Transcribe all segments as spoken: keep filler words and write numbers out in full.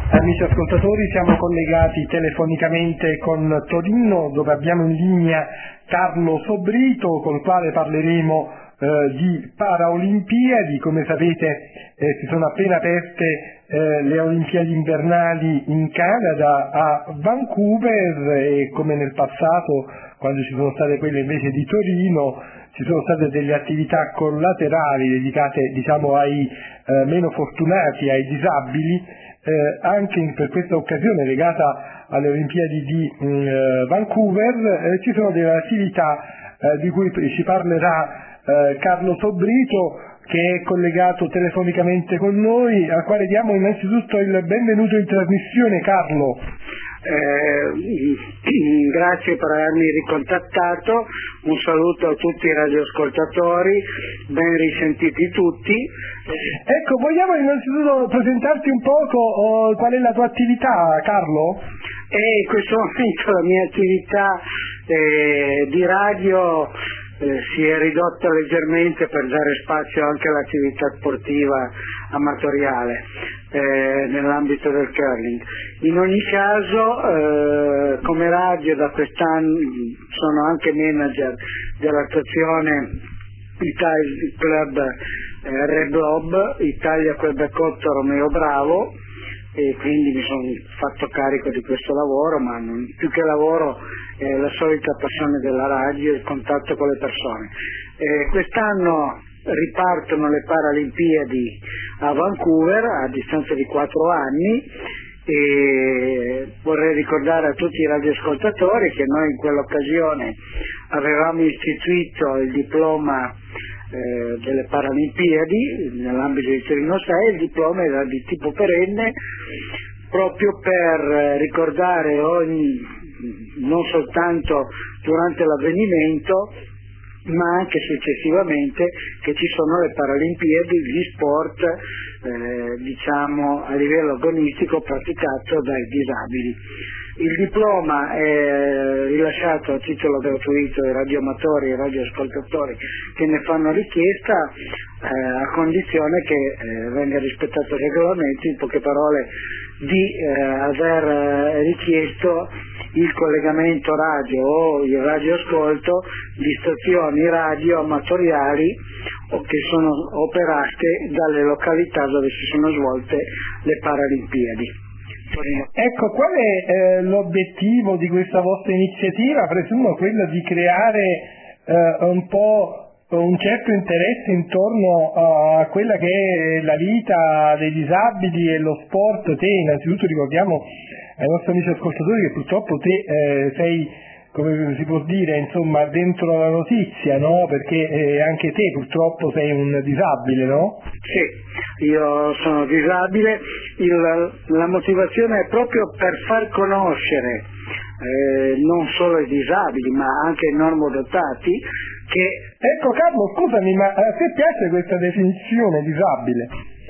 Amici ascoltatori, siamo collegati telefonicamente con Torino, dove abbiamo in linea Carlo Sobrito, col quale parleremo eh, di Paraolimpiadi. Come sapete eh, si sono appena aperte eh, le Olimpiadi invernali in Canada, a Vancouver, e come nel passato, quando ci sono state quelle invece di Torino, ci sono state delle attività collaterali dedicate, diciamo, ai eh, meno fortunati, ai disabili. Eh, anche per questa occasione, legata alle Olimpiadi di mh, Vancouver, eh, ci sono delle attività eh, di cui ci parlerà eh, Carlo Sobrito, che è collegato telefonicamente con noi, al quale diamo innanzitutto il benvenuto in trasmissione. Carlo. Eh, grazie per avermi ricontattato, un saluto a tutti i radioascoltatori, ben risentiti tutti. Ecco, vogliamo innanzitutto presentarti un poco oh, qual è la tua attività, Carlo? E in questo momento la mia attività eh, di radio eh, si è ridotta leggermente per dare spazio anche all'attività sportiva amatoriale eh, nell'ambito del curling. In ogni caso eh, come radio da quest'anno sono anche manager dell'attuazione Italia Club eh, Re Blob, Italia Club Cotto Romeo Bravo, e quindi mi sono fatto carico di questo lavoro, ma non, più che lavoro è la solita passione della radio e il contatto con le persone. Eh, quest'anno ripartono le Paralimpiadi a Vancouver a distanza di quattro anni, e vorrei ricordare a tutti i radioascoltatori che noi in quell'occasione avevamo istituito il diploma eh, delle Paralimpiadi nell'ambito di Torino sei. Il diploma era di tipo perenne, proprio per ricordare ogni, non soltanto durante l'avvenimento ma anche successivamente, che ci sono le Paralimpiadi, gli sport eh, diciamo a livello agonistico praticato dai disabili. Il diploma è rilasciato a titolo gratuito ai radioamatori e ai radioascoltatori che ne fanno richiesta, eh, a condizione che eh, venga rispettato il regolamento, in poche parole di eh, aver richiesto il collegamento radio o il radioascolto di stazioni radio amatoriali o che sono operate dalle località dove si sono svolte le Paralimpiadi. Ecco, qual è eh, l'obiettivo di questa vostra iniziativa? Presumo quello di creare eh, un po' un certo interesse intorno a quella che è la vita dei disabili e lo sport. Te innanzitutto ricordiamo ai nostri amici ascoltatori che purtroppo te eh, sei, come si può dire, insomma, dentro la notizia, no? Perché eh, anche te purtroppo sei un disabile, no? Sì, io sono disabile. Il, la motivazione è proprio per far conoscere eh, non solo i disabili ma anche i normodotati che... Ecco Carlo, scusami, ma a te piace questa definizione disabile?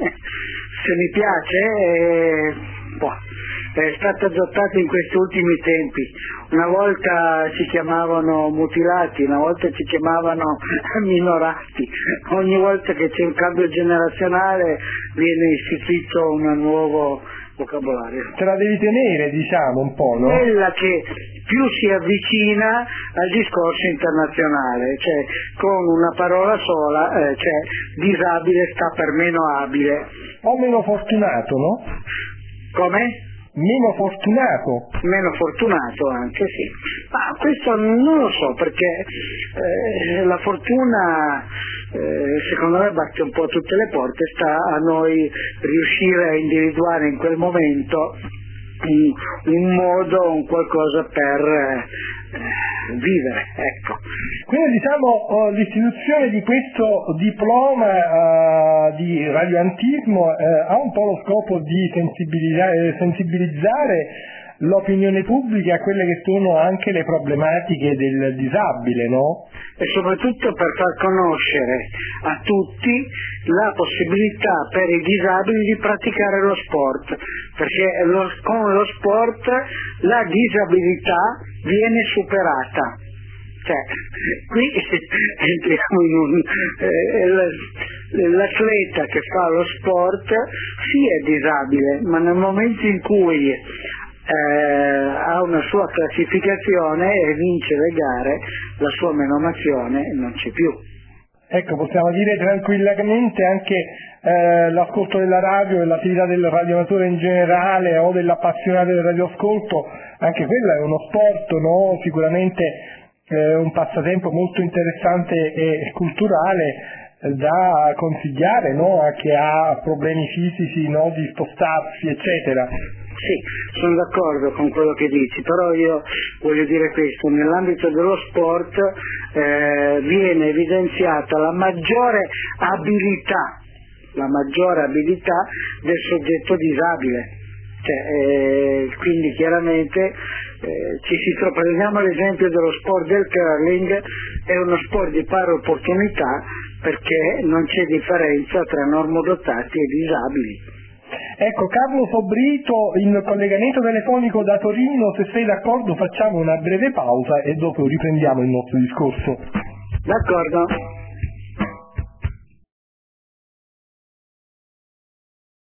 Se mi piace, eh, boh, è stata adottata in questi ultimi tempi. Una volta ci chiamavano mutilati, una volta ci chiamavano minorati. Ogni volta che c'è un cambio generazionale viene istituito un nuovo vocabolario. Te la devi tenere, diciamo, un po', no? Quella che più si avvicina al discorso internazionale, cioè con una parola sola, eh, cioè disabile sta per meno abile. O meno fortunato, no? Come? Meno fortunato. Meno fortunato anche, sì. Ma questo non lo so, perché eh, la fortuna eh, secondo me batte un po' tutte le porte, sta a noi riuscire a individuare in quel momento un, un modo, un qualcosa per eh, vivere, ecco. Quindi diciamo oh, l'istituzione di questo diploma uh, di radioantismo uh, ha un po' lo scopo di sensibilizzare, sensibilizzare l'opinione pubblica a quelle che sono anche le problematiche del disabile, no? E soprattutto per far conoscere a tutti la possibilità per i disabili di praticare lo sport, perché lo, con lo sport la disabilità viene superata. Cioè, qui entriamo in un... Eh, la, la l'atleta che fa lo sport sì è disabile, ma nel momento in cui eh, ha una sua classificazione e vince le gare, la sua menomazione non c'è più. Ecco, possiamo dire tranquillamente anche eh, l'ascolto della radio e l'attività del radioamatore in generale o dell'appassionato del radioascolto, anche quella è uno sport, no? Sicuramente eh, un passatempo molto interessante e culturale eh, da consigliare, no? A chi ha problemi fisici, no? Di spostarsi, eccetera. Sì, sono d'accordo con quello che dici, però io voglio dire questo: nell'ambito dello sport eh, viene evidenziata la maggiore abilità, la maggiore abilità del soggetto disabile. Cioè, eh, quindi chiaramente eh, ci si trova, prendiamo l'esempio dello sport del curling, è uno sport di pari opportunità perché non c'è differenza tra normodotati e disabili. Ecco, Carlo Sobrito in collegamento telefonico da Torino, se sei d'accordo facciamo una breve pausa e dopo riprendiamo il nostro discorso. D'accordo.